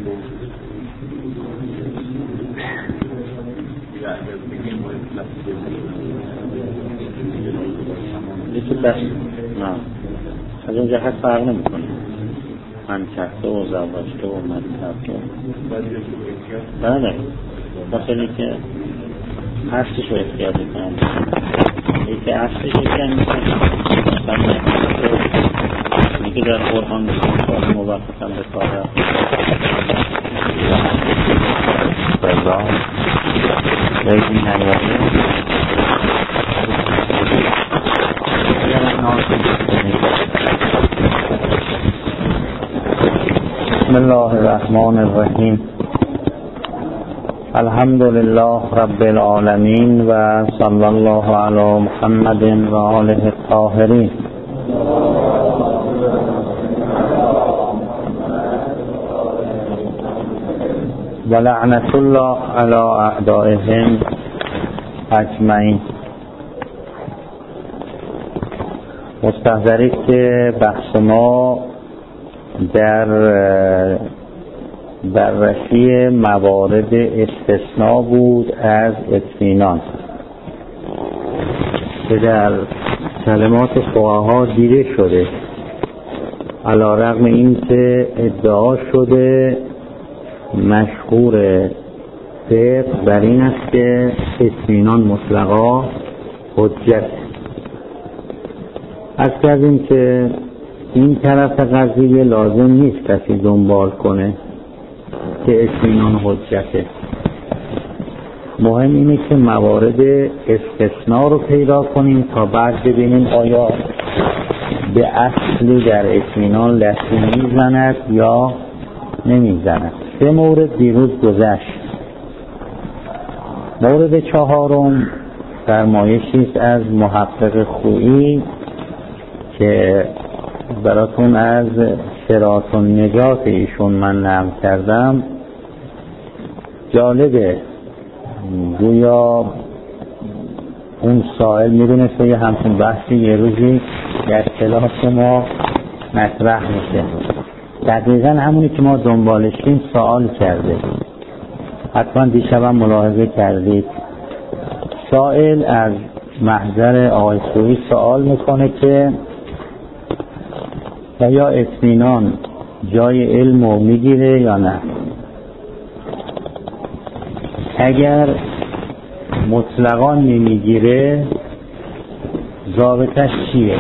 یکی بس نه از اون جهت فرق نمی کنه منطقه و زواجته و منطقه بله داخلی که اصلش رو اختیار میکنم یکی اصلش اختیار میکنم میگه در قرآن بسید موقتا به کار بلا بیدی نیاره بسم الله الرحمن الرحیم الحمد لله رب العالمین و صلی الله علی محمد و آله الطاهرین. و لعنت الله علی اعدائهم اجمعین. مستحضرید که بحث ما در بررسی موارد استثناء بود از اطمینان که در کلمات فقها دیده شده، علی رغم این که ادعا شده مشهور فقه بر این است که اطمینان مطلقا حجت. از کردیم که این طرف قضیه لازم نیست کسی دنبال کنه که اطمینان حجته، مهم اینه که موارد استثناء رو پیدا کنیم تا بعد ببینیم آیا به اصلی در اطمینان لطمه میزند یا نمیزند. 3 مورد دیروز گذشت. مورد 4 فرمایشی است از محقق خویی که براتون از صراط النجات ایشون من نقل کردم. جالبه، گویا اون سائل میدونست یه همچون بحثی یه روزی در کلاس ما مطرح میشه، دقیقا همونی که ما دنبالشیم سوال کرده، حتما دیشبم ملاحظه کردید. سائل از محضر آقای خویی سوال میکنه که یا اطمینان جای علم رو میگیره یا نه. اگر مطلقا نمیگیره ضابطش چیه؟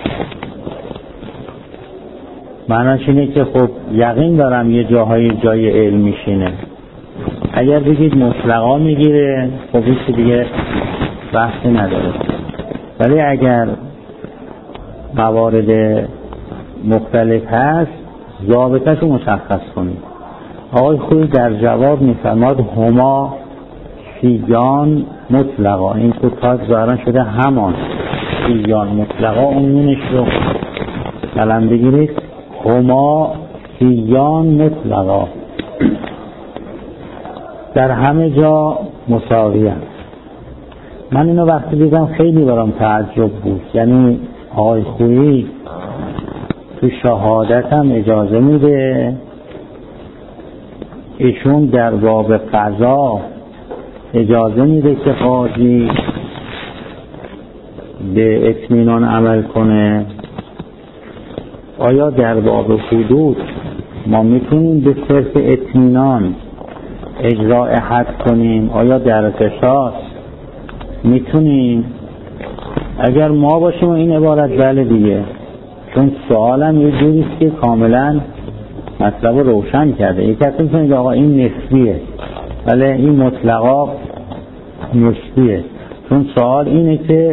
معناش اینه که خب یقین دارم یه جای علم میشینه. اگر بگید مطلقا میگیره خب هیچ دیگه بحثی نداره، ولی اگر موارد مختلف هست ضابطش رو مشخص کنید. آقای خویی در جواب میفرماد هما فیان مطلقا. این تو تاج ظاهرا شده همان فیان مطلقا، اون نونش رو قلم بگیرید، هما فیان مطلقا، در همه جا مساوی است. من اینو وقتی دیدم خیلی برام تعجب بود. یعنی آقای خویی تو شهادت هم اجازه میده، ایشون در باب قضا اجازه میده که قاضی به اطمینان عمل کنه. آیا در باب حدود ما میتونیم به صرف اطمینان اجراء حد کنیم؟ آیا در قصاص میتونیم؟ اگر ما باشیم این عبارت بله دیگه، چون سوالم یه جوریست که کاملا مطلب رو روشن کرده. یک کسی میتونه آقا این نسبیه، ولی این مطلقا نسبیه، چون سوال اینه که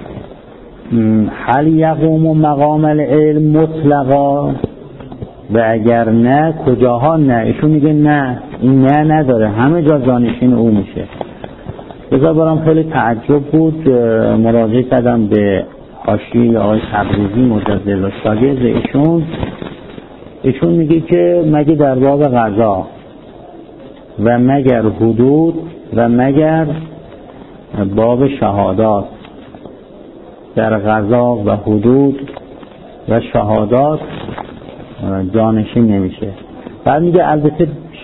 هل یقوم مقام العلم مطلقا و اگر نه کجاها نه. ایشون میگه نه، این نه نداره، همه جا جانشین او میشه. بذار برام خیلی تعجب بود. مراجعه کردم به حاشیه آقای تبریزی مجدد و شاگرد ایشون میگه که مگه در باب قضا و مگر حدود و مگر باب شهادات، در قضا و حدود و شهادات جانشین نمیشه. بعد میگه البته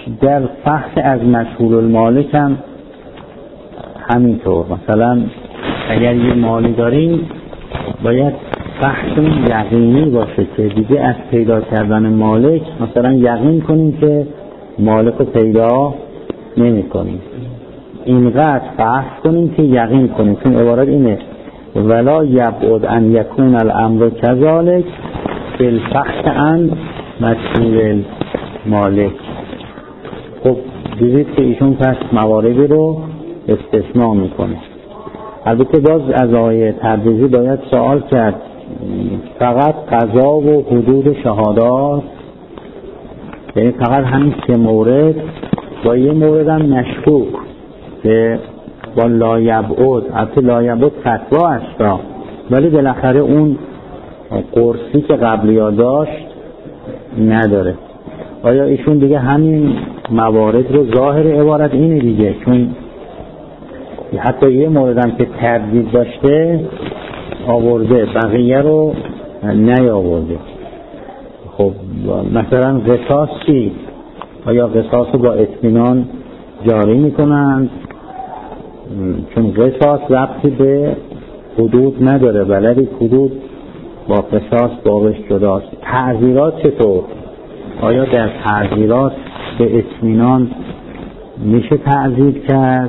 در فحص از مجهول المالک هم همینطور. مثلا اگر یه مالی داریم باید فحص یقینی باشه که دیگه از پیدا کردن مالک مثلا یقین کنیم که مالک رو پیدا نمی کنیم، اینقدر فحص کنیم که یقین کنیم. چون عبارت اینه ولا یبعد ان یکون الامر کذالک بالفحص عن مجهول المالک. خب دیدید که ایشون پس مواردی رو استثناء میکنه. البته باز از آقای تبریزی باید سوال کرد فقط قضا و حدود شهادات، یعنی فقط همین 3 مورد، با یه مورد هم مشکوک که با لایبعد، البته لایبعد فتوا است ولی بالاخره اون قرصی که قبلی ها داشت نداره. آیا ایشون دیگه همین موارد رو ظاهر عبارت اینه دیگه، چون حتی یه موردم که تردید داشته آورده بقیه رو نیاورده. خب مثلا قصاص چی؟ آیا قصاص رو با اطمینان جاری میکنند؟ چون قصاص ربطی به حدود نداره، ولی حدود با قصاص بابش جداست. تعزیرات چطور؟ آیا در تعزیرات به اطمینان میشه تعزیر کرد؟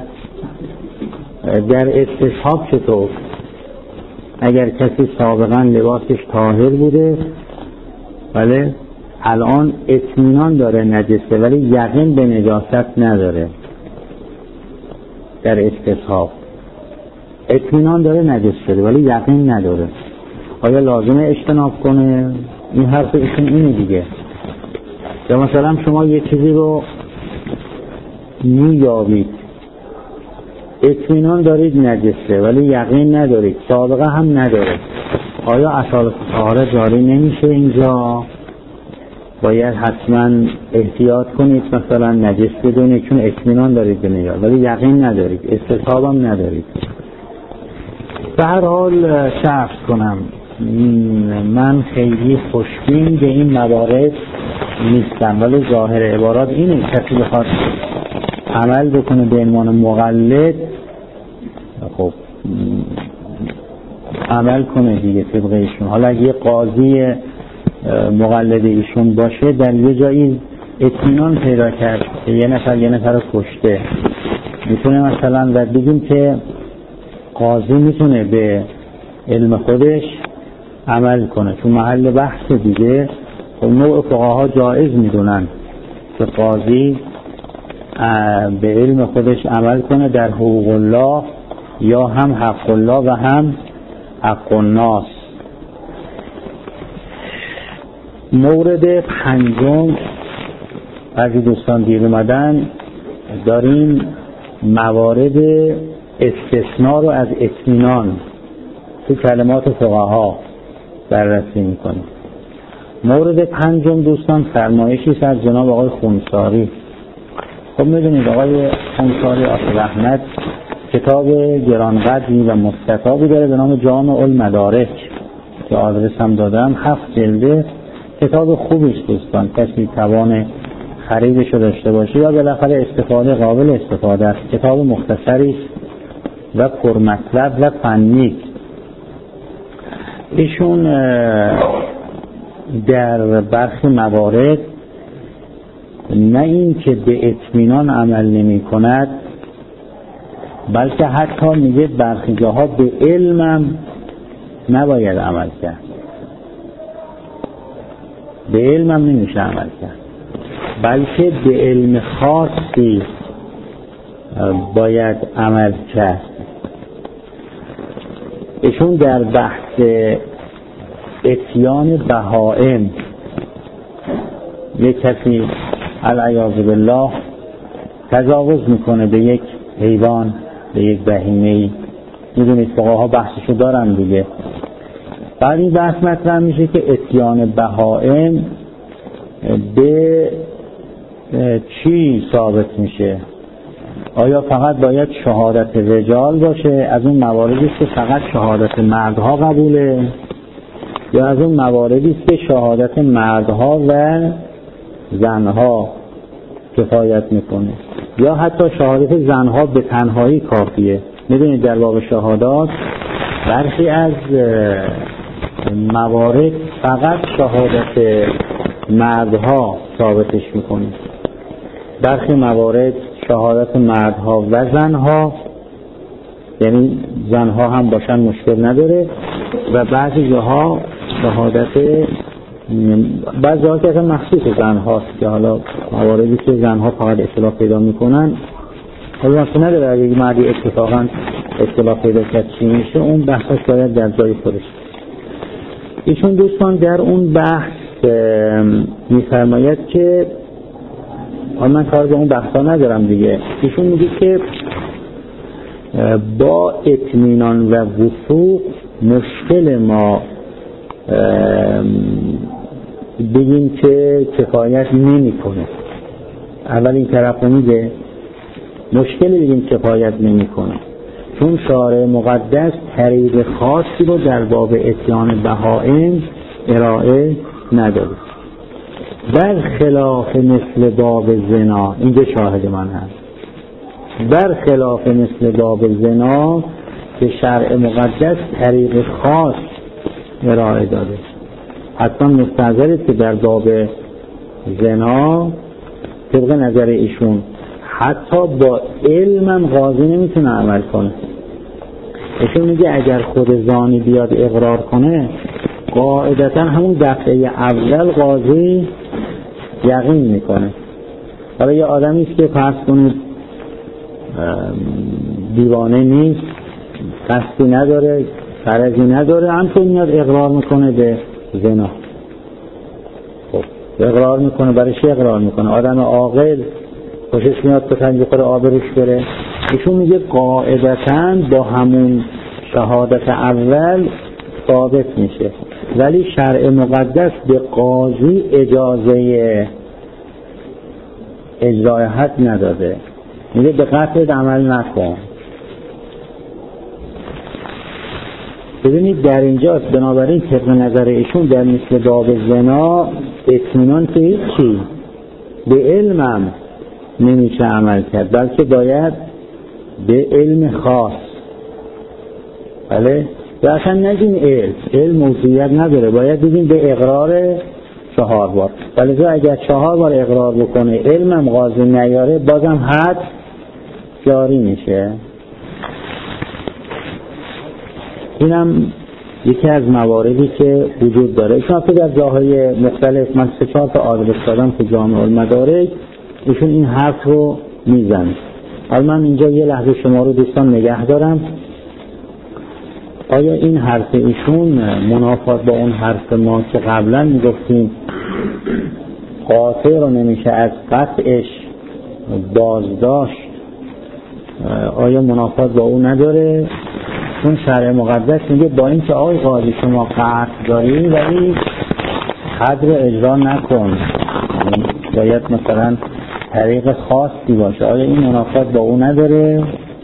در استصحاب چطور؟ اگر کسی سابقا لباسش طاهر بوده ولی الان اطمینان داره نجسه ولی یقین به نجاست نداره، در استصحاب اطمینان داره نجس شده ولی یقین نداره، آیا لازمه اجتناب کنه؟ این حرف ایشون اینه دیگه. یا مثلا شما یه چیزی رو میابید اطمینان دارید نجسه ولی یقین ندارید، سابقه هم نداره، آیا اصالت طهارت جاری نمیشه؟ اینجا باید حتما احتیاط کنید، مثلا نجس بدونید چون اطمینان دارید به نجاست ولی یقین ندارید، استصحاب هم ندارید. به هر حال شرح کنم من خیلی خوشبین به این موارد نیستم، ولی ظاهر عبارات اینه کسی بخواد عمل بکنه به عنوان مقلد خب عمل کنه دیگه طبق ایشون. حالا اگه قاضی مقلد ایشون باشه در یه جایی اطمینان پیدا کرد که یه نفر رو کشته، میتونه مثلا و بگیم که قاضی میتونه به علم خودش عمل کنه، چون محل بحث دیگه خب نوع فقها جایز میدونن که قاضی به علم خودش عمل کنه در حقوق الله، یا هم حق الله و هم حق الناس. مورد 5 بعضی دوستان دیر اومدن داریم موارد استثناء رو از اطمینان تو کلمات فقها بررسی میکنیم. مورد 5 دوستان فرمایشی است از جناب آقای خونساری. خب میدونید آقای خونساری آقای رحمت کتاب گرانقدری و مستطابی داره به نام جامع المدارک که آدرس هم دادم، 7 جلده، کتاب خوبی است دوستان، کسی توان خریدش رو داشته باشه یا بالاخره استفاده قابل استفاده است. کتاب مختصری و پرمطلب و فنی. ایشون در برخی موارد نه این که به اطمینان عمل نمی کند، بلکه حتی میگه برخی جاها به علمم نباید عمل کرد، به علمم نمیشه عمل کرد، بلکه به علم خاصی باید عمل کرد. ایشون در بحث اتیان بهائم، یک کسی العیاذ بالله تجاوز میکنه به یک حیوان، به یک بهیمه‌ای، میدونید فقها بحثشو دارن دیگه. بعد این بحث مطرح میشه که اتیان بهائم به چی ثابت میشه؟ آیا فقط باید شهادت رجال باشه، از اون مواردی است که فقط شهادت مردها قبوله، یا از اون مواردی است که شهادت مردها و زنها کفایت میکنه، یا حتی شهادت زنها به تنهایی کافیه. میدونید در باب شهادات برخی از موارد فقط شهادت مردها ثابتش میکنه، برخی موارد شهادت مردها و زنها، یعنی زنها هم باشن مشکل نداره، و بعضی جاها شهادت بعضی جاها که اصلا مخصوص زنهاست که حالا مواردی که زنها فقط اختلاف پیدا میکنن، حالا مثلا نداره اگه مردی اتفاقا اختلاف پیدا کرد چی میشه، اون بحثش باید در جای خودش. ایشون دوستان در اون بحث میفرماید که من کار به اون بحثا ندارم دیگه، ایشون میگه که با اطمینان و وثوق مشکل ما بگیم که کفایت نمی کنه. اول این طرف میگه مشکل بگیم کفایت نمی کنه، چون شارع مقدس طریق خاصی رو در باب اتیان بهائم ارائه نداره، برخلاف مثل باب زنا. اینجا شاهد من هست، برخلاف مثل باب زنا که شرع مقدس طریق خاص ارائه داده. حتما مستحضرید که در باب زنا طبق نظر ایشون حتی با علمم قاضی نمیتونه عمل کنه. ایشون میگه اگر خود زانی بیاد اقرار کنه، قاعدتا همون دفعه اول قاضی یقین میکنه. حالا یه آدمی است که فرض کنید دیوانه نیست، قصدی نداره، فرضی نداره، همچون میاد اقرار میکنه به زنا. خب اقرار میکنه، برای چی اقرار میکنه؟ آدم عاقل خوشش میاد بخواد بخوره آبروش بره. ایشون میگه قاعدتاً با همون شهادت اول ثابت میشه، ولی شرع مقدس به قاضی اجازه اجرای حد نداده، میگه به قتل عمل نکن. ببینید در اینجاست، بنابراین طبق نظر ایشون در مثل باب زنا اطمینان که هیچی، به علمم نمیشه عمل کرد، بلکه باید به علم خاص. بله؟ و اصلا نگیم علم موضوعیت نداره، باید بگیم به اقرار 4 بار. ولی اگر 4 بار اقرار بکنه علمم قاضی نیاره، بازم حد جاری میشه. اینم یکی از مواردی که وجود داره. چون که در جاهای مختلف من 3-4 تا آدرس دادم که جامع المدارک ایشون این حرف رو میزنه. حالا من اینجا یه لحظه شما رو دوستان نگه دارم. آیا این حرف ایشون منافات با اون حرف ما که قبلا میگفتیم قاطع رو نمیشه از قطعش بازداشت، آیا منافات با اون نداره؟ چون شرع مقدس میگه با این که آقای قاضی شما قطع داری ولی حد رو اجرا نکن، باید مثلا طریق خاصی باشه. آیا این منافات با اون نداره؟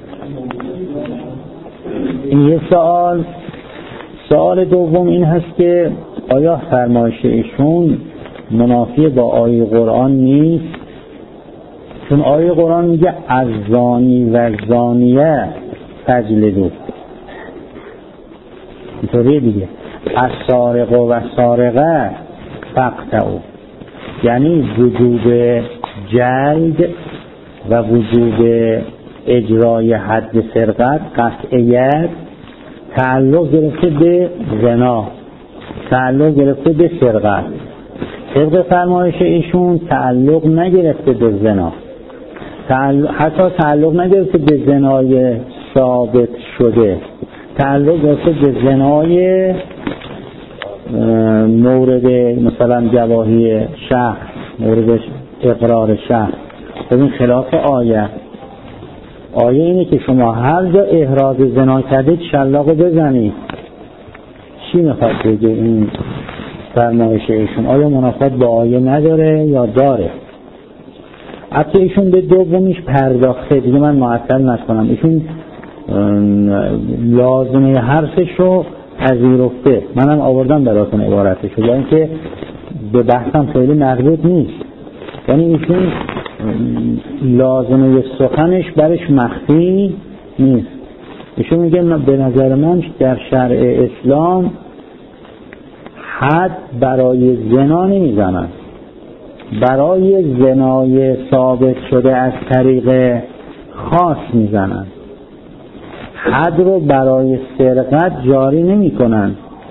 این یه سوال. سوال دوم این هست که آیا فرمایش ایشون منافی با آیه قرآن نیست؟ چون آیه قرآن میگه از زانی و زانیه فجلدو، اینطوریه دیگه، از سارق و سارقه فقطعو، یعنی وجوب جلد و وجوب اجرای حد سرقت قطعیت تعلق گرفته به زنا، تعلق گرفته به سرقت. طبق فرمایش ایشون تعلق نگرفته به زنا، حتی تعلق نگرفته به زنای ثابت شده، تعلق گرفته به زنای مورد مثلا گواهی شخص، مورد اقرار شخص. ببین خلاف آیه اینه که شما هر جا احراز زنا کردید شلاق بزنید. چی میخواد بگه این فرمایش ایشون؟ آیا منافات با آیه نداره یا داره؟ حتی ایشون به دومیش پرداخته، دیگه من معطل نکنم. ایشون لازمه حرفش رو پذیرفته، منم آوردم براتون عبارتش رو، یعنی که به بحثم خیلی مربوط نیست. یعنی ایشون لازمه سخنش برش مخفی نیست. ایشون میگه به نظر من در شرع اسلام حد برای زنا نمیزنن، برای زنای ثابت شده از طریق خاص میزنن. حد رو برای سرقت جاری نمی کنن،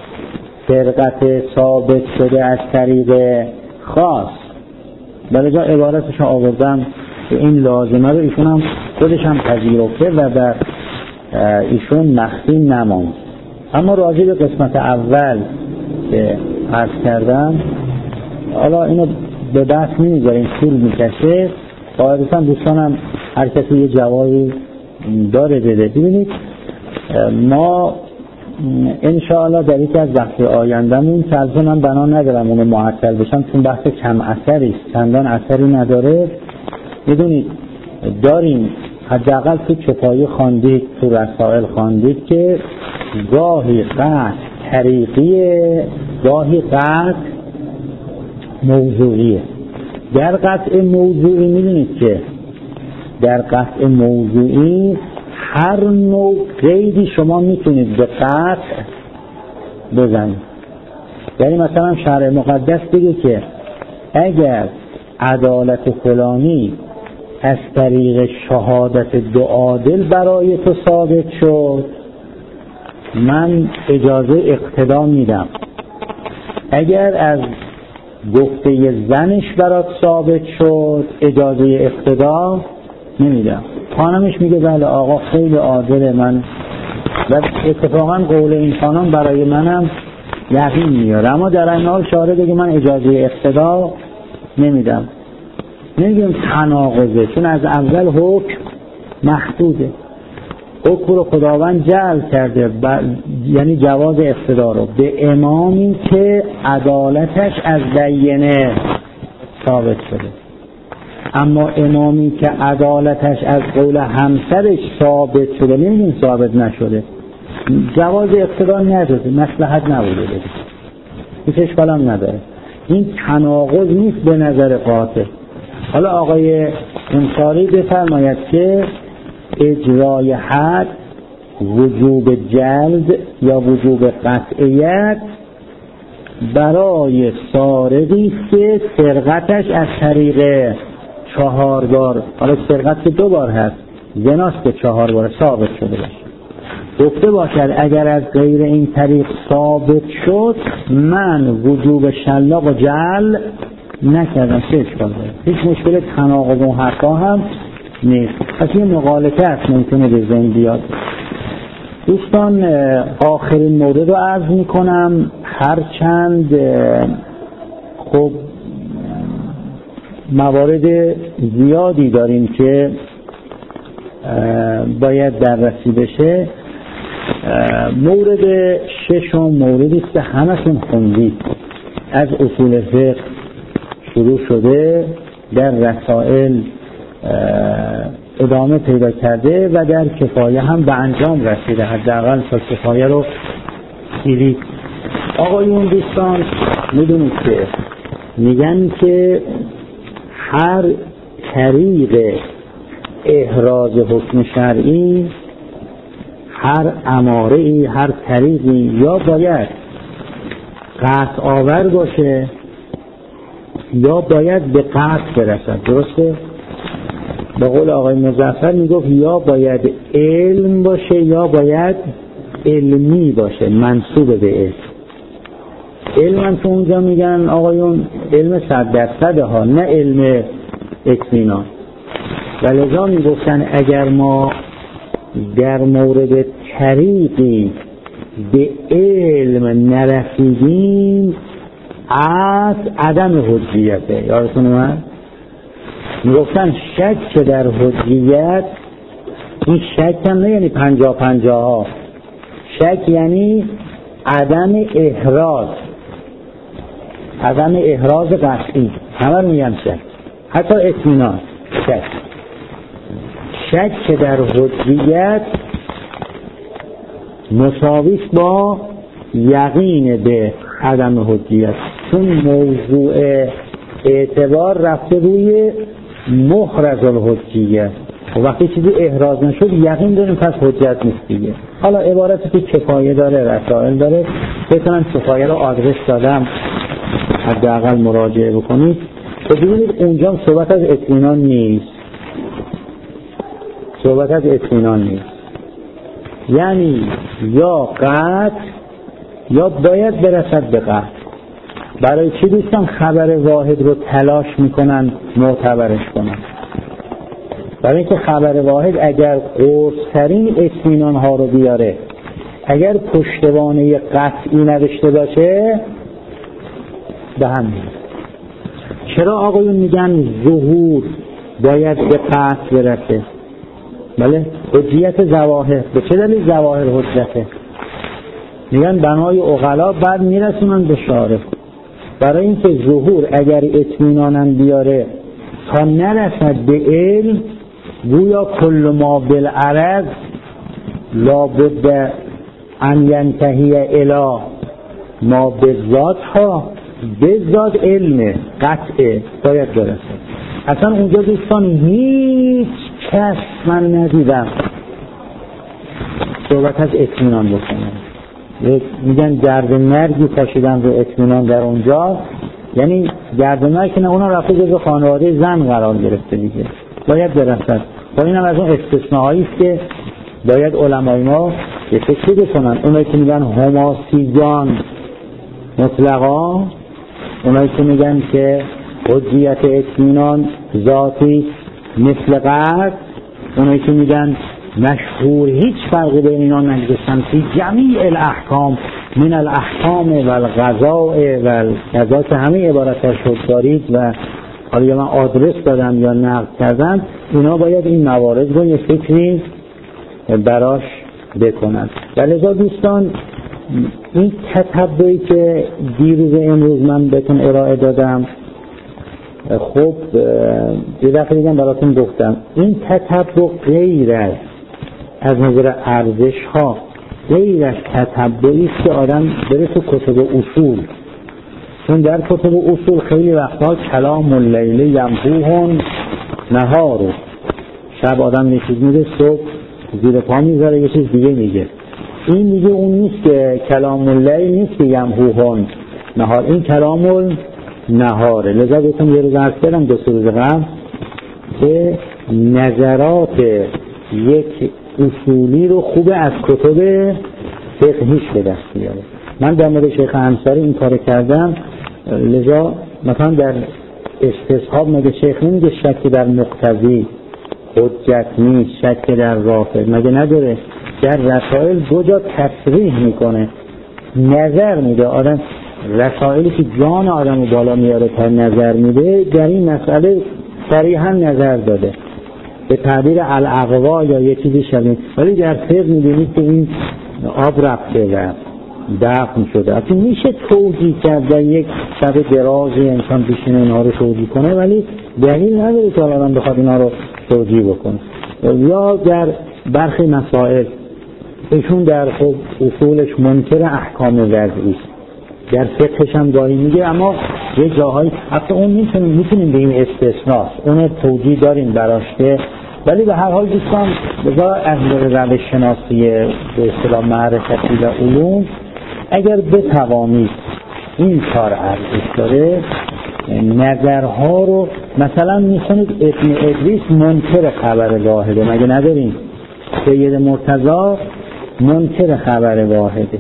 سرقت ثابت شده از طریق خاص. بلکه عبارتش آوردم که این لازمه رو ایشون هم خودش هم پذیرفته و در ایشون مخفی نماند. اما راجع به قسمت اول که عرض کردم، حالا اینو به بحث نمیذاریم، طول میکشه. قاعدتا دوستانم هر کسی یه جوابی داره بده. ببینید ما انشاءالله در یکی از بحث آینده‌مون تلفن من بنا ندارم اونو معطل بشم، چون بحث کم اثری است، چندان اثری نداره. میدونید داریم حداقل تو کفایه خواندید، تو رسائل خواندید که گاهی قطع طریقیه، گاهی قطع موضوعیه. در قطع موضوعی میدونید که در قطع موضوعی هر نوع قیدی شما میتونید به قطع بزنید. یعنی مثلا شرع مقدس بگه که اگر عدالت فلانی از طریق شهادت دو عادل برای تو ثابت شد، من اجازه اقتدا میدم. اگر از گفته زنش برات ثابت شد، اجازه اقتدا نمیدم. خانمش میگه بله آقا خیلی عادله، من و اتفاقا قول این خانم برای منم یقین میاره، اما در این حال شارع بگه من اجازه اقتدا نمیدم. نمیگیم تناقضه، چون از اول حکم محدوده. حکم رو خداوند جعل کرده، یعنی جواز اقتدا رو به امامی که عدالتش از بینه ثابت شده. اما امامی که عدالتش از قول همسرش ثابت شده، نمیدونیم ثابت نشده، جواز اقتدا نداده، مصلحت نبوده بده، هیچ اشکال هم نداره. این تناقض نیست به نظر قاطع. حالا آقای انصاری بفرماید که اجرای حد وجوب جلد یا وجوب قطعیت برای سارقی که سرقتش از طریق 4 بار، حالا سرقت که 2 بار هست، زناست که 4 بار ثابت شده باشه، گفته باشد اگر از غیر این طریق ثابت شد من وجوب شلاق و جعل نکردم. چه اشکال داره؟ هیچ مشکل تناقض و حقا هم نیست. پس این مغالطه است ممکنه به ذهن بیاد. دوستان آخرین مورد رو عرض میکنم، هرچند خب موارد زیادی داریم که باید بررسی بشه. مورد ششم موردی است که همشون خوندید، از اصول فقه شروع شده، در رسائل ادامه پیدا کرده و در کفایه هم به انجام رسیده، حداقل تا کفایه رو دیدید. آقایون دوستان میدونید که میگن که هر طریق احراز حکم شرعی، هر اماره‌ای، هر طریقی یا باید قطع آور باشه یا باید به قطع برسد. درسته؟ به قول آقای مظفر میگفت یا باید علم باشه یا باید علمی باشه، منسوب به علم. علم هم که اونجا میگن آقایون علم 100% ها، نه علم اطمینان. و لذا میگفتن اگر ما در مورد طریقی به علم نرسیدیم از عدم حجیته. یادتون اومد؟ میگفتن شک در حجیت، این شک هم نه یعنی 50-50 ها، شک یعنی عدم احراز، عدم احراز قطعی، همه میگن شک، حتی اطمینان. شک در حجیت مساوی است با یقین به عدم حجیت، چون موضوع اعتبار رفته روی محرز الحجیه. و وقتی چیزی احراز نشد یقین داریم پس حجت نیست دیگه. حالا عبارتی که کفایه داره، رسائل داره، بتونم کفایه رو آدرس دادم، حداقل مراجعه بکنید. خب ببینید اونجا صحبت از اطمینان نیست، صحبت از اطمینان نیست، یعنی یا قطع یا باید برسد به قطع. برای چی دوستان خبر واحد رو تلاش میکنن معتبرش کنن؟ برای اینکه خبر واحد اگر قرص‌ترین اطمینان ها رو بیاره، اگر پشتوانه قطعی نداشته باشه، به هم میاد. چرا آقایون میگن ظهور باید به قطع برسه؟ بله، حجیت ظواهر. به چه دلیل ظواهر حجته؟ میگن بنای عقلا بعد میرسونن به شارع. برای اینکه ظهور اگر اطمینانم بیاره تا نرسد به علم، گویا کل ما بالعرض لابد ان ینتهی الی ما بالذات ها، بالذات علم قطعه باید برسه. اصلا اونجا دوستان هیچ کس من ندیدم صحبت از اطمینان بکنم. میگن گرد مرگی پاشیدن رو اطمینان در اونجا، یعنی گرد مرگ که نه، اونا رفته جزو خانواده زن قرار گرفته دیگه، باید برسد. و اینم از اون استثناهایی است که باید علمای ما یه فکری بکنن. اونایی که میگن هماسیگان مطلقا، اونایی که میگن که حجیت اطمینان ذاتی مثل قطع، اونایی که میگن مشهور هیچ فرقی بین اینا نگذاشتن فی جمیع الاحکام من الاحکام و القضاء و القضاء، که همه عبارتش رو دارید و حالا یا من آدرس دادم یا نقد کردم، اینا باید این موارد رو یه فکری براش بکنن. ولذا دوستان این تتبعی که دیروز امروز من بهتون ارائه دادم، خب یه دفعه دیگه براتون گفتم این تتبع غیر از نظر ارزش ها، غیر از تتبعی است که آدم بره تو کتب اصول. چون در کتب اصول خیلی وقتا کلام اللیل یمحوه نهار، شب آدم یه چیز میگه، صبح زیر پا میذاره یه چیز دیگه میگه. این میگه اون نیست که کلام اللیل نیست که یمحوه نهار، این کلام النهاره. لذا بهتون یه روز عرض کردم 2-3 روز قبل که نظرات یک اصولی رو خوبه از کتب فقهیش به دست بیاره. من در مورد شیخ انصاری این کار کردم. لذا مثلا در استصحاب مگه شیخ نمیگه شک در مقتضی حجت نیست، شک در رافع مگه نداره؟ در رسائل 2 جا تصریح میکنه، نظر میده. آدم رسائلی که جان آدم رو بالا میاره تا نظر میده، در این مسئله صریحا نظر داده به تعبیر الاقوا یا یه چیزی شبیه. ولی در فقه میبینید که این آب رفته و دفن شده. اصلا میشه توجیه کرد در یک شب درازی انسان بشینه اینها رو توجیه کنه، ولی دلیل نداره که آدم بخواد اینها رو توجیه بکنه. یا در برخی مسائل ایشون در خب اصولش منکر احکام وضعی است، در فقهش هم گاهی میگه، اما یه جاهایی حتی اون میتونیم بگیم استثناست، اون توجیه داریم براش که، ولی به هر حال دوستان بذار از روش شناسی به اصطلاح معرفتی و علوم اگر بتوانید این کار ارزش داره، نظرها رو مثلا میتونید ابن ادریس منکر خبر واحده، مگه نداریم؟ سید مرتضی منکر خبر واحده.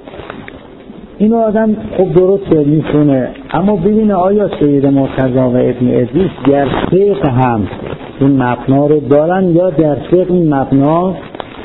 اینو آدم خوب درست میتونه، اما ببینه آیا سید مرتضی و ابن ادریس در فقه هم این مبنا رو دارن یا در فقه این مبنا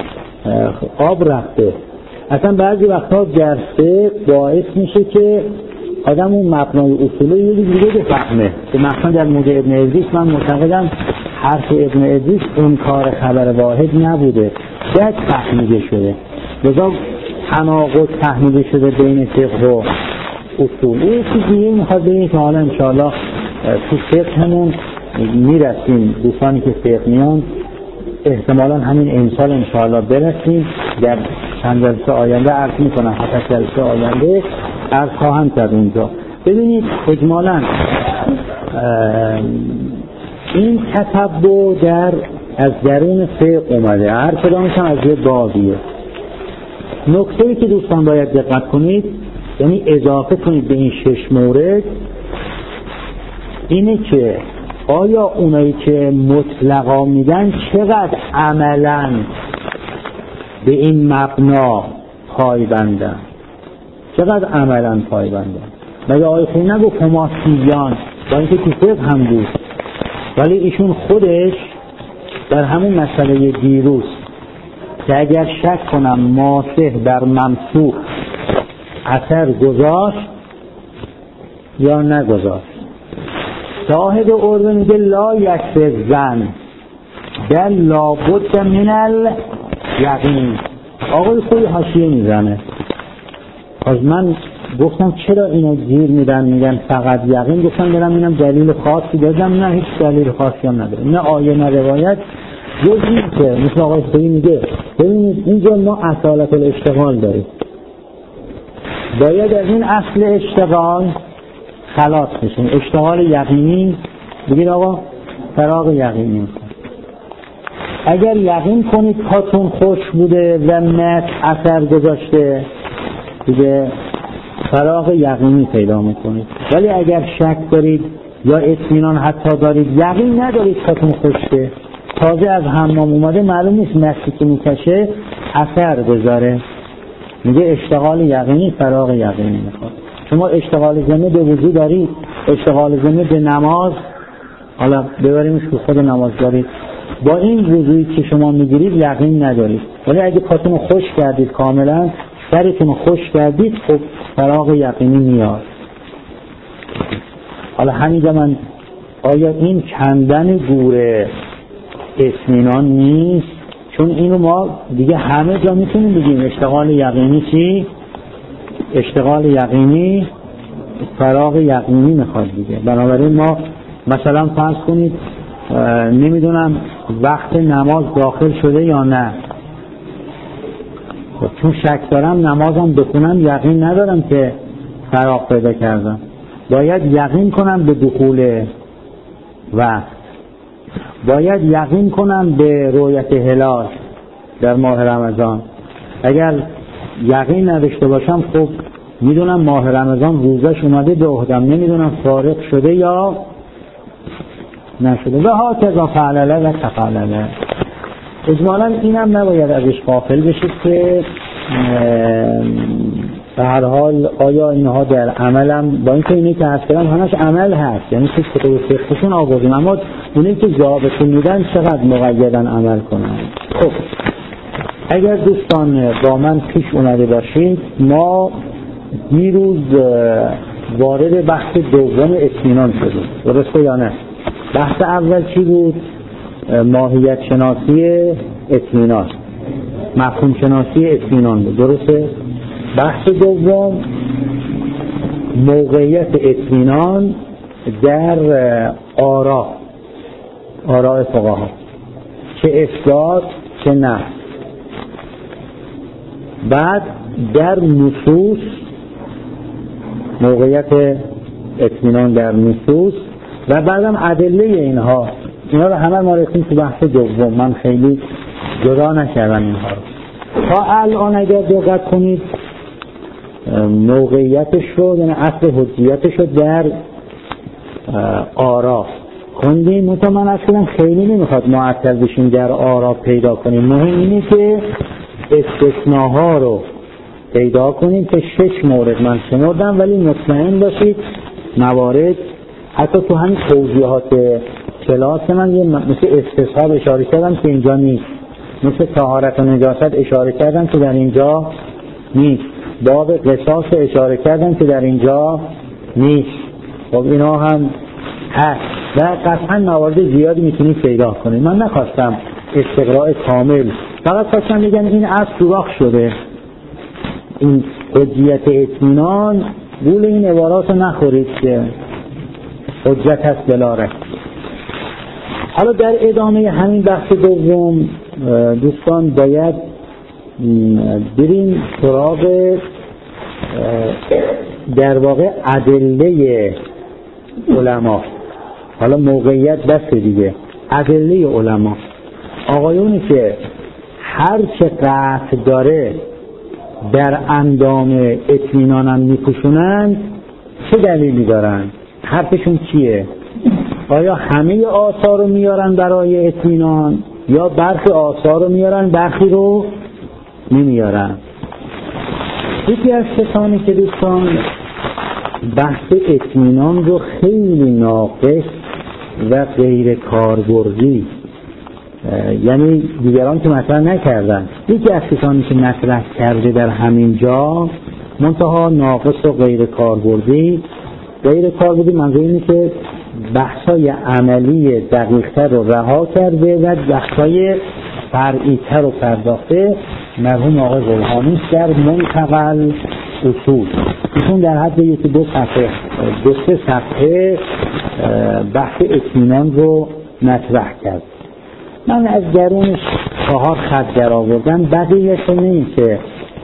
آب رفته. اصلا بعضی وقتا در فقه باعث میشه که آدم اون مبنای اصولی یه دیگه بفهمه. که مثلا در مورد ابن ادریس من معتقدم حرف ابن ادریس اون کار خبر واحد نبوده، بد فهمیده شده. لذا تناقض فهمیده شده بین فقه و اصول. این چیزی میخواد بگیم که حالا انشاءالله تو فقهمون میرسیم، دوستانی که فقه میان احتمالا همین امسال انشاءالله برسیم. در چند جلسه آینده عرض میکنم، 7 جلسه آینده عرض خواهم کرد اونجا. ببینید اجمالا این تتبع از درون فقه اومده، هر کدامش هم از یه بابیه. نکته‌ای که دوستان باید دقت کنید، یعنی اضافه کنید به این 6 مورد، اینه که آیا اونایی که مطلقا میگن چقدر عملاً به این مبنا پایبندن، چقدر عملاً پایبندن. مگه آیه خیلی نگفت هما سیان، با اینکه تو فقه هم بود، ولی ایشون خودش در همون مسئله دیروز که اگر شک کنم ماسح در منسوخ اثر گذاشت یا نگذاشت، صاحب عربه میگه لا یکفر زن در لابد من الیقین. آقای خودی حاشیه میزنه. از من گفتم چرا اینو گیر میدن میگن فقط یقین، گفتم برم اینم دلیل خاصی دادم، نه هیچ دلیل خاصی هم نداره، نه آیه نه روایت، جز این که مثل آقای خودی میگه ببینید اینجا ما اصالت الاشتغال داریم، باید از این اصل اشتغال خلاص بشیم. اشتغال یقینی بگید آقا فراغ یقینی میخواد. اگر یقین کنید پاتون خوش بوده و مت اثر گذاشته دیگه فراغ یقینی پیدا میکنید، ولی اگر شک دارید یا اطمینان حتی دارید یقین ندارید پاتون خوشته، تازه از حمام اومده معلوم نیست مسی که میکشه اثر بذاره، میگه اشتغال یقینی فراغ یقینی میخواد. شما اشتغال ذهنی به وضو دارید، اشتغال ذهنی به نماز، حالا ببریمش که خود نماز دارید، با این وضویی که شما میگیرید یقین ندارید، ولی اگه پاتون خوش کردید کاملا سرتون خوش کردید خب فراغ یقینی میاد. حالا همینجا من آیا این کندن گوره اطمینان نیست؟ چون اینو ما دیگه همه جا میتونیم بگیم اشتغال یقینی چی؟ اشتغال یقینی فراغ یقینی میخواد دیگه. بنابراین ما مثلا فرض کنید نمیدونم وقت نماز داخل شده یا نه، چون شک دارم نمازم بخونم یقین ندارم که فراغ پیدا کردم، باید یقین کنم به دخول وقت، باید یقین کنم به رؤیت هلال در ماه رمضان. اگر یقین نداشته باشم خب میدونم ماه رمضان روزش اومده به عهدم، نمیدونم فارغ شده یا نشده. و ها کذا فعلله و تفعلله. اجمالا اینم نباید ازش غافل بشید که به هر حال آیا اینها در عملم، با اینکه اینی که هست کردم همش عمل هست، یعنی که کتاب فقهشون آوردیم، اما اینی که جوابشون میدن چقدر مقیدن عمل کنن. خب اگر دوستان با من پیش اومده باشید، ما دیروز وارد بحث دوم اطمینان شدیم، درسته یا نه؟ بحث اول چی بود؟ ماهیت شناسی اطمینان، مفهوم شناسی اطمینان بود، درسته؟ بحث دوم موقعیت اطمینان در آراء فقها، چه اثبات چه نفی. بعد در نصوص موقعیت اطمینان در نصوص و بعدم ادله اینها رو همه ما رسیم تو بحث دوم. من خیلی جدا نکردم اینها رو. تا الان اگر دقت کنید موقعیتش رو، یعنی اصل حجیتش رو در آرا خوندیم. مثلا من اصلا خیلی نمیخواد معطل بشیم در آرا پیدا کنیم، مهم اینه که استثناها رو پیدا کنیم که 6 مورد من شمردم، ولی مطمئن باشید موارد حتی تو همین توضیحات کلاس من یه مثل استصحاب اشاره کردم که اینجا نیست، مثل طهارت و نجاست اشاره کردم که در اینجا نیست، باب قصاص اشاره کردم که در اینجا نیست. خب اینا هم هست و قطعا موارد زیادی میتونید پیدا کنید. من نخواستم استقراء کامل، فقط خواستم بگم این اصل سوراخ شده، این حجیت اطمینان، گول این عبارات رو نخورید که حجت هست بلاره. حالا در ادامه همین بحث دوم دوستان باید بریم سراغ در واقع ادله علما. حالا موقعیت بس دیگه. ادله علما آقایونی که هر چه قطع داره در اندام اطمینانم میپوشونند چه دلیلی دارن؟ حرفشون چیه؟ آیا همه آثار رو میارن برای اطمینان یا برخی آثار رو میارن برخی رو نمیارن؟ یکی از کسانی که دوستان بحث اطمینان رو خیلی ناقص و غیر کاربردی، یعنی دیگران که مطرح نکردن، یکی از کسانی که مطرح کرده در همین جا منتها ناقص و غیر کاربردی منظور اینه که بحثای عملی دقیق‌تر رو رها کرده و بحثای فرعی‌تر رو پرداخته. مرحوم آقای روحانی در منتقل اصول ایشون در حد یکی دو سه صفحه بحث اطمینان رو مطرح کرد. من از درونش 4 خط در آوردم، بقیه‌اش نیست که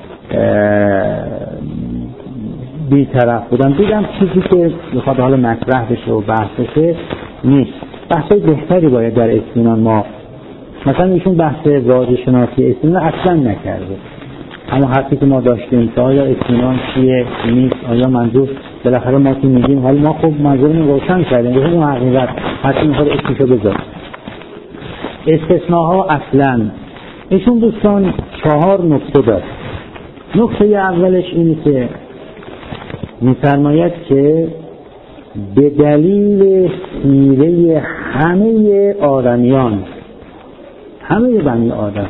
بی‌طرف بودم، دیدم چیزی که بخواد حالا مطرح بشه و بحث بشه نیست. بحثای بهتری باید در اطمینان ما، مثلا ایشون بحث واژه شناسی اطمینان اصلا نکرده. اما حرفی که ما داشتیم که آیا اطمینان چیه نیست، آیا منظور بالاخره ما که میگیم حالا ما خوب منظورمون روشن کردیم به اون حقیقت حتی میخواد اسمشو بذار. استثناها اصلا ایشون دوستان 4 نکته داره. نکته اولش اینه که می‌فرماید که به دلیل سیره همه آدمیان، همه بنی آدم،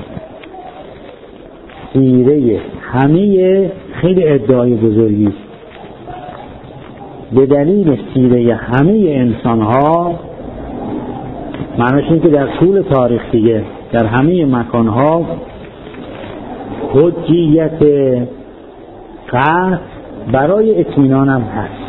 سیره همه خیلی ادعای بزرگی، به دلیل سیره همه انسان‌ها، معنیش اینه که در طول تاریخ دیگه در همه مکان‌ها حجیت قطع برای اطمینان هم هست.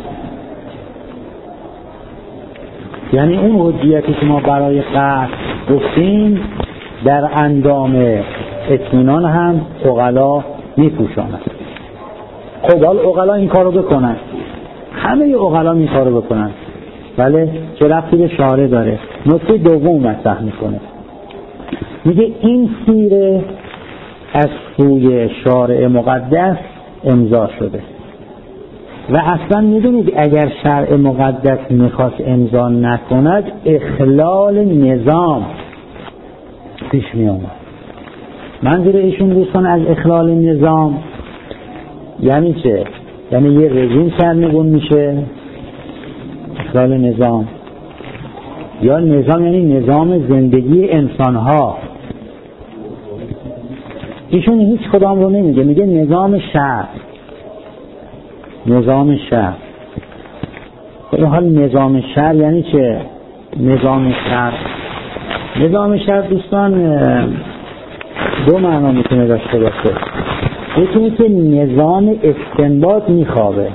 یعنی اون حجیتی که ما برای قطع گفتیم در اندام اطمینان هم عقلا میپوشاند. خب حال عقلا این کارو بکنن، همه عقلا این کارو بکنن، بله چه ربطی به شارع داره؟ نکته دوم مطرح میکنه، میگه این سیره از سوی شارع مقدس امضا شده و اصلا میدونید اگر شرع مقدس میخواست امضا نکند اخلال نظام پیش می آمد. منظور ایشون دوستان از اخلال نظام یعنی چه؟ یعنی یه رژیم سرنگون میشه، اخلال نظام، یا نظام یعنی نظام زندگی انسانها. ایشون هیچ کدام رو نمیگه، میگه نظام شرع، نظام شرع. این حال نظام شرع یعنی چه؟ نظام شرع، نظام شرع دوستان 2 معنا میتونه داشته باشه. یکی که نظام استنباط میخوابه،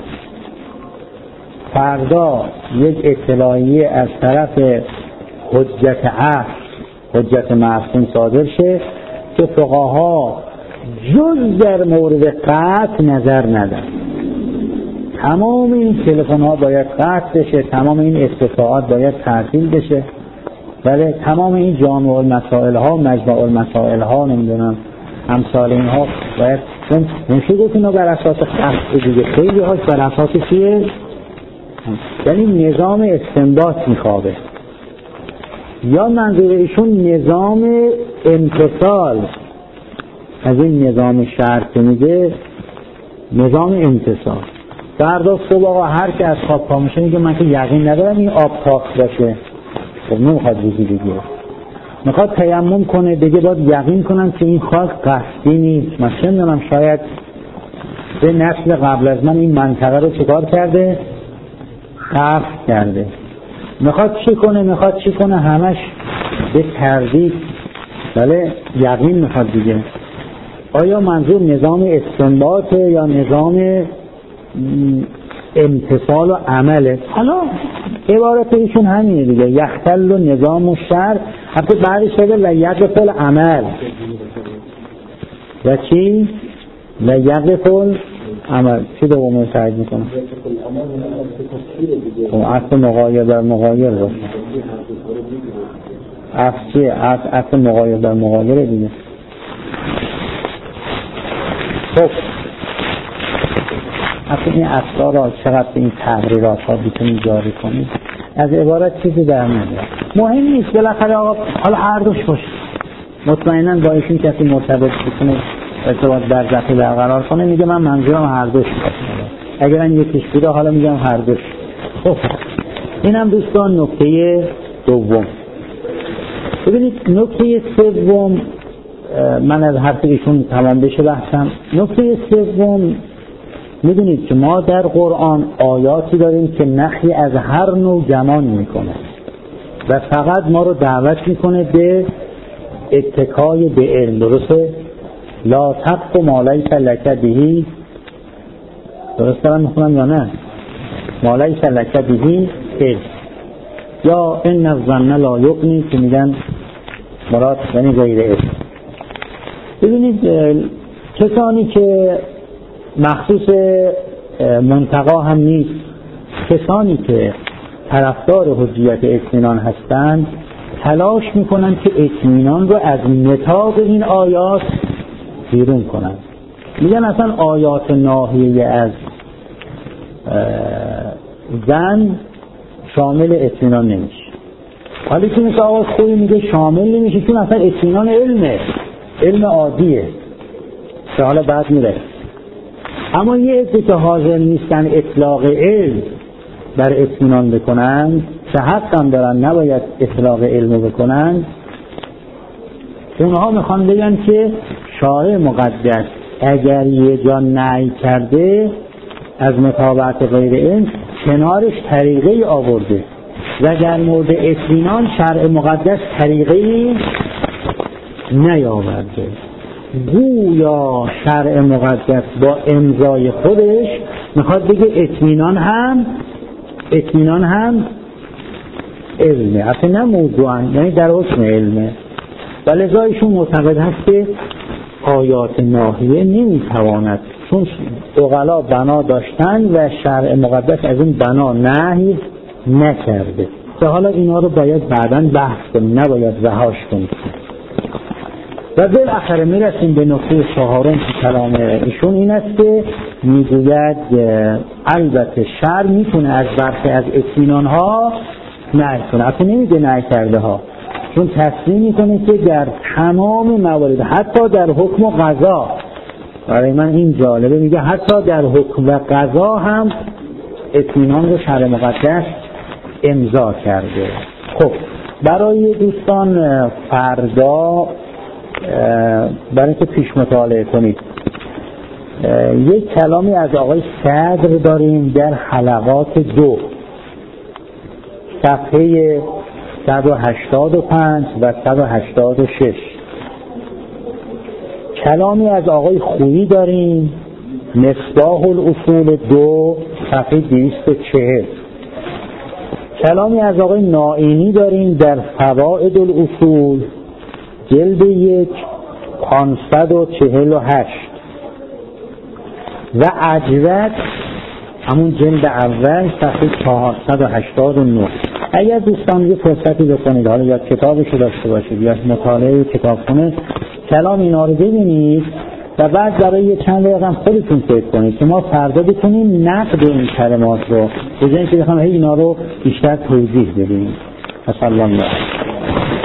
فردا یک اطلاعیه از طرف حجت عصر، حجت معصوم صادر شه که فقها جز در مورد قطع نظر ندن. تمام این تلفن ها باید قطع بشه، تمام این استطاعات باید تعطیل بشه، ولی تمام این جامع المسائل ها، مجمع المسائل ها، نمیدونم امثال این ها باید، چون نمیشه گفت اینا بر اساس قطع دیگه، خیلی هاش بر اساس چیه؟ یعنی نظام استنباط میخوابه. یا منظور ایشون نظام امتصال، از این نظام شرع که میگه نظام امتصال. فردا صبح آقا هر که از خواب پا میشه میگه من که یقین ندارم این آب پاک باشه، خب نمیخواد روزی بگیره، میخواد تیمم کنه، بگه باید یقین کنم که این خاک قصدی نیست، من چه میدونم شاید به نسل قبل از من این منطقه رو چکار کرده؟ خفت کرده. میخواد چی کنه همش به تردید، بله یقین میخواد دیگه. آیا منظور نظام استنباطه یا نظام امتصال و عمله؟ حالا عبارت ایشون همینه دیگه، یختل و نظام و شرع، حتی بعدش شده لیقفل عمل و چی؟ لیقفل عمل چی دومه تایید میکنه؟ اصل مغایر بر مغایر باشه. اصل مغایر بر مغایر دیگه. خب اصلا این اصلا را چقدر این تغییرات ها بیتونی جاری کنید از عبارت چیزی در میاد. مهم نیست بالاخره آقا حالا هر دوش باشه، مطمئناً با ایشون کسی مرتبط بکنه ارتباط برزخی برقرار کنه میگه من منظورم هر دوش باشه. اگر این یکیش بوده حالا میگم هر دوش. خب اینم دوستان نکته دوم. ببینید نکته سوم، من از حرف ایشون تمام بشه بحثم. نکته سوم، میدونید که ما در قرآن آیاتی داریم که نهی از هر نوع گمان میکنه و فقط ما رو دعوت میکنه به اتکای به علم. درسته؟ لا تقف ما لیس لک به، درست دارم میخونم یا نه؟ ما لیس لک به علم، یا ان الظن لا یغنی که میگن مراد یعنی غیر علم. ببینید کسانی که مخصوص منتقا هم نیست، کسانی که طرفدار حجیت اطمینان هستند تلاش میکنن که اطمینان رو از نطاق این آیات بیرون کنن. میگن اصلا آیات ناهیه از زن شامل اطمینان نمیشه. حالی که مثل آواز خوبی میگه شامل نمیشه چون اصلا اطمینان علم عادیه که حالا بعد میره. اما یه عده که حاضر نیستن اطلاق علم بر اطمینان بکنن که حق هم دارن نباید اطلاق علم بکنن، اونها میخوان بگن که شارع مقدس اگر یه جا نهی کرده از متابعت غیر علم کنارش طریقه آورده و در مورد اطمینان شرع مقدس طریقه نیاورده. گویا شرع مقدس با امضای خودش میخواد بگه اطمینان هم علمه، اصلا نه موضوعاً، یعنی در حکم علمه. و لذا ایشون معتقد هست که آیات ناهیه نمیتواند، چون عقلا بنا داشتن و شرع مقدس از این بنا نهی نکرده که حالا اینا رو باید بعداً بحث کنیم، نباید رهاش کنیم. و بالاخره میرسیم به نکته چهارم که کلام ایشون این است که میگوید البته شرع میتونه از برخی از اطمینان ها نهی کنه، اصلا نمیگه نهی کرده ها، چون تصمیم میکنه که در تمام موارد حتی در حکم و قضا، برای من این جالبه، میگه حتی در حکم و قضا هم اطمینان رو شرع مقدس امضا کرده. خب برای دوستان فردا برای اینکه پیش مطالعه کنید یک کلامی از آقای صدر داریم در حلقات 2 صفحه 185 و 186. کلامی از آقای خویی داریم مصباح الاصول 2 صفحه 240. کلامی از آقای نائینی داریم در فوائد الاصول جلد 1 548 و اجود همون جلد اول صفحه 489. اگر دوستان یه فرصتی بکنید، حالا یا کتابشو داشته باشید یا مطالعه کتابخونه، کلام اینا رو ببینید و بعد برای چند دقیقه هم خودتون فکر کنید که ما فردا بتونیم نقد این کلمات رو بجای اینکه بخوام اینا رو بیشتر توضیح بدیم. صلی الله علیه و